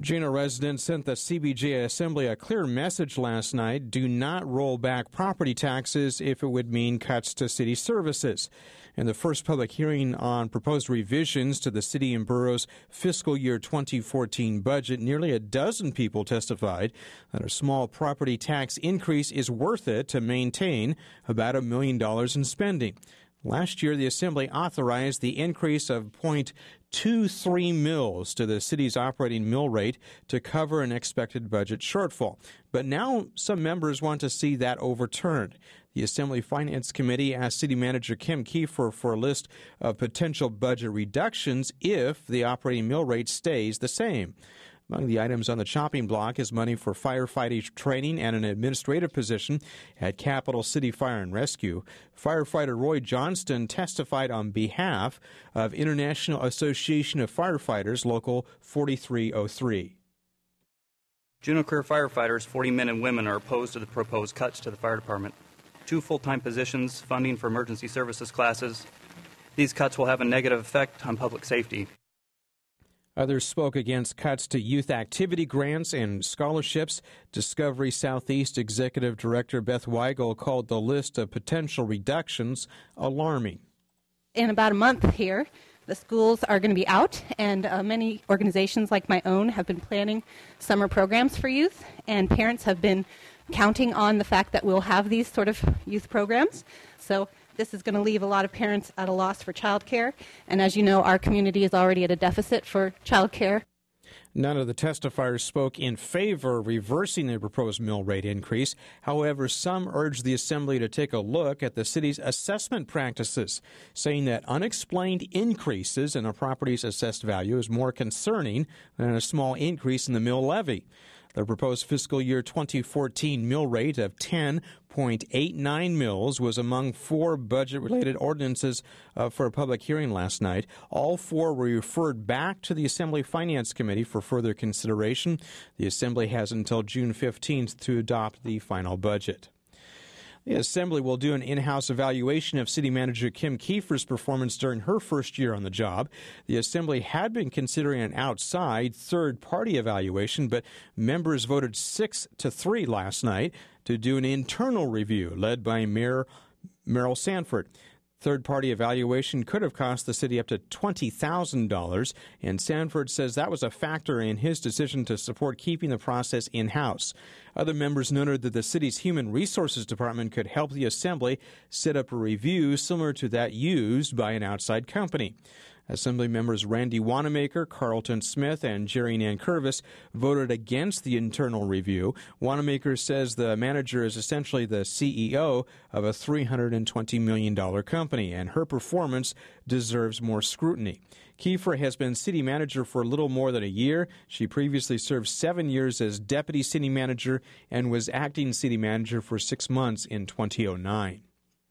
Juneau residents sent the CBJ Assembly a clear message last night: do not roll back property taxes if it would mean cuts to city services. In the first public hearing on proposed revisions to the city and borough's fiscal year 2014 budget, nearly a dozen people testified that a small property tax increase is worth it to maintain about $1 million in spending. Last year, the Assembly authorized the increase of 0.23 mils to the city's operating mill rate to cover an expected budget shortfall. But now some members want to see that overturned. The Assembly Finance Committee asked City Manager Kim Keefer for a list of potential budget reductions if the operating mill rate stays the same. Among the items on the chopping block is money for firefighting training and an administrative position at Capital City Fire and Rescue. Firefighter Roy Johnston testified on behalf of International Association of Firefighters, Local 4303. Juneau career firefighters, 40 men and women, are opposed to the proposed cuts to the fire department. 2 full-time positions, funding for emergency services classes. These cuts will have a negative effect on public safety. Others spoke against cuts to youth activity grants and scholarships. Discovery Southeast Executive Director Beth Weigel called the list of potential reductions alarming. In about a month here, the schools are going to be out, and many organizations like my own have been planning summer programs for youth, and parents have been counting on the fact that we'll have these sort of youth programs. So this is going to leave a lot of parents at a loss for child care. And as you know, our community is already at a deficit for child care. None of the testifiers spoke in favor of reversing the proposed mill rate increase. However, some urged the Assembly to take a look at the city's assessment practices, saying that unexplained increases in a property's assessed value is more concerning than a small increase in the mill levy. The proposed fiscal year 2014 mill rate of 10.89 mils was among 4 budget-related ordinances for a public hearing last night. All 4 were referred back to the Assembly Finance Committee for further consideration. The Assembly has until June 15th to adopt the final budget. The Assembly will do an in-house evaluation of City Manager Kim Keefer's performance during her first year on the job. The Assembly had been considering an outside third-party evaluation, but members voted 6-3 last night to do an internal review led by Mayor Merrill Sanford. Third-party evaluation could have cost the city up to $20,000, and Sanford says that was a factor in his decision to support keeping the process in-house. Other members noted that the city's Human Resources Department could help the Assembly set up a review similar to that used by an outside company. Assembly members Randy Wanamaker, Carlton Smith, and Jerry Nankervis voted against the internal review. Wanamaker says the manager is essentially the CEO of a $320 million company, and her performance deserves more scrutiny. Keefer has been city manager for a little more than a year. She previously served 7 years as deputy city manager and was acting city manager for 6 months in 2009.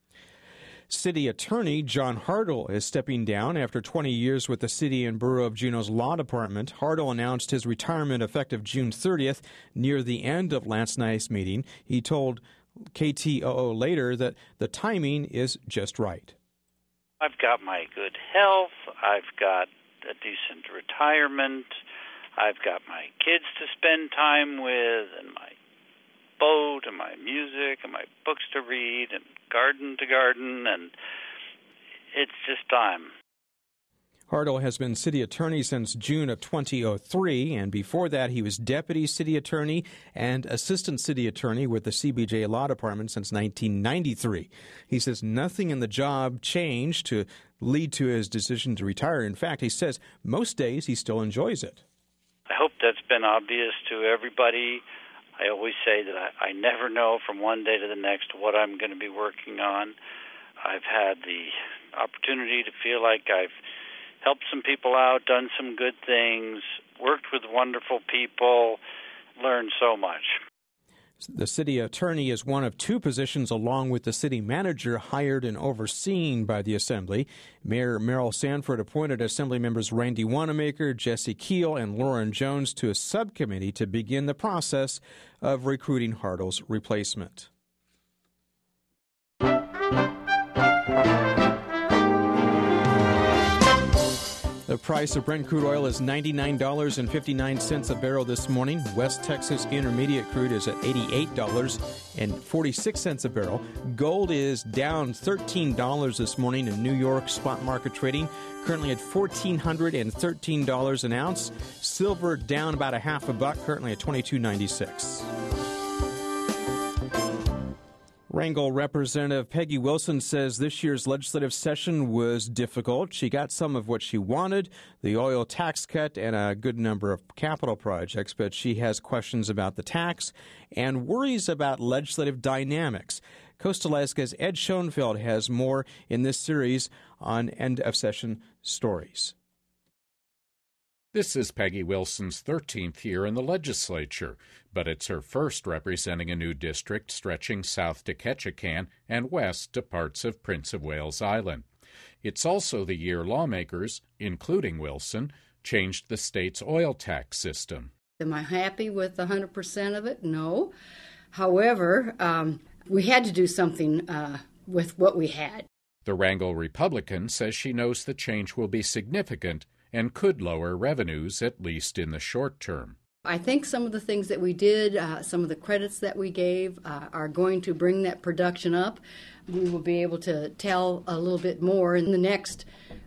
City Attorney John Hartle is stepping down after 20 years with the City and Borough of Juneau's Law Department. Hartle announced his retirement effective June 30th, near the end of last night's meeting. He told KTOO later that the timing is just right. I've got my good health, I've got a decent retirement, I've got my kids to spend time with, and my boat, and my music, and my books to read, and garden to garden, and it's just time. Hartle has been city attorney since June of 2003, and before that he was deputy city attorney and assistant city attorney with the CBJ Law Department since 1993. He says nothing in the job changed to lead to his decision to retire. In fact, he says most days he still enjoys it. I hope that's been obvious to everybody. I always say that I never know from one day to the next what I'm going to be working on. I've had the opportunity to feel like I've helped some people out, done some good things, worked with wonderful people, learned so much. The city attorney is one of 2 positions, along with the city manager, hired and overseen by the Assembly. Mayor Merrill Sanford appointed Assembly members Randy Wanamaker, Jesse Keel, and Lauren Jones to a subcommittee to begin the process of recruiting Hartle's replacement. The price of Brent crude oil is $99.59 a barrel this morning. West Texas Intermediate crude is at $88.46 a barrel. Gold is down $13 this morning in New York spot market trading, currently at $1,413 an ounce. Silver down about a half a buck, currently at $22.96. Wrangell Representative Peggy Wilson says this year's legislative session was difficult. She got some of what she wanted, the oil tax cut and a good number of capital projects, but she has questions about the tax and worries about legislative dynamics. Coast Alaska's Ed Schoenfeld has more in this series on end-of-session stories. This is Peggy Wilson's 13th year in the legislature, but it's her first representing a new district stretching south to Ketchikan and west to parts of Prince of Wales Island. It's also the year lawmakers, including Wilson, changed the state's oil tax system. Am I happy with 100% of it? No. However, we had to do something with what we had. The Wrangell Republican says she knows the change will be significant and could lower revenues, at least in the short term. I think some of the things that we did, some of the credits that we gave, are going to bring that production up. We will be able to tell a little bit more in the next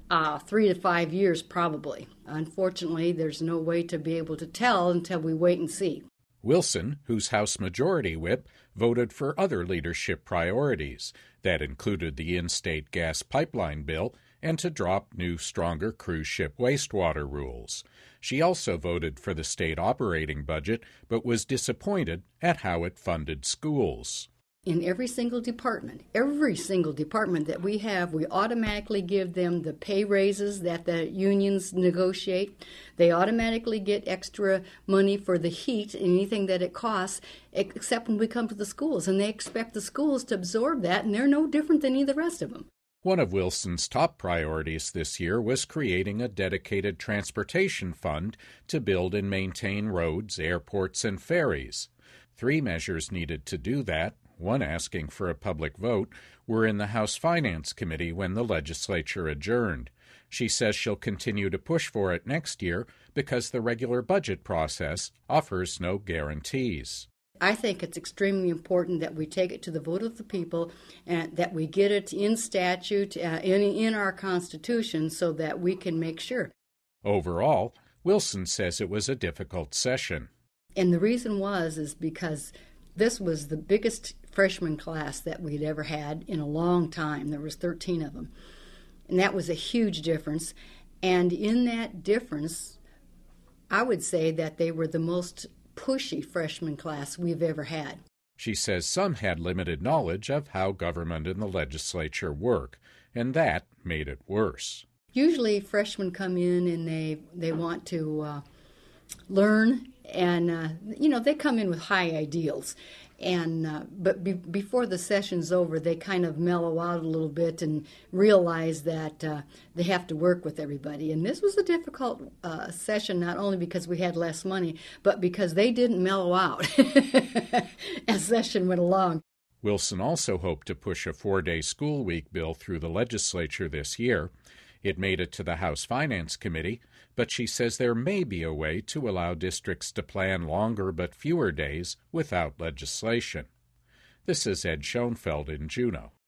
3 to 5 years, probably. Unfortunately, there's no way to be able to tell until we wait and see. Wilson, who's House Majority Whip, voted for other leadership priorities. That included the in-state gas pipeline bill and to drop new, stronger cruise ship wastewater rules. She also voted for the state operating budget, but was disappointed at how it funded schools. In every single department that we have, we automatically give them the pay raises that the unions negotiate. They automatically get extra money for the heat and anything that it costs, except when we come to the schools. And they expect the schools to absorb that, and they're no different than any of the rest of them. One of Wilson's top priorities this year was creating a dedicated transportation fund to build and maintain roads, airports, and ferries. 3 measures needed to do that, one asking for a public vote, were in the House Finance Committee when the legislature adjourned. She says she'll continue to push for it next year because the regular budget process offers no guarantees. I think it's extremely important that we take it to the vote of the people and that we get it in statute, in our Constitution, so that we can make sure. Overall, Wilson says it was a difficult session. And the reason is because this was the biggest freshman class that we'd ever had in a long time. There was 13 of them. And that was a huge difference. And in that difference, I would say that they were the most pushy freshman class we've ever had. She says some had limited knowledge of how government and the legislature work, and that made it worse. Usually freshmen come in and they want to learn, and they come in with high ideals. But before the session's over, they kind of mellow out a little bit and realize that they have to work with everybody. And this was a difficult session, not only because we had less money, but because they didn't mellow out as session went along. Wilson also hoped to push a 4-day school week bill through the legislature this year. It made it to the House Finance Committee, but she says there may be a way to allow districts to plan longer but fewer days without legislation. This is Ed Schoenfeld in Juneau.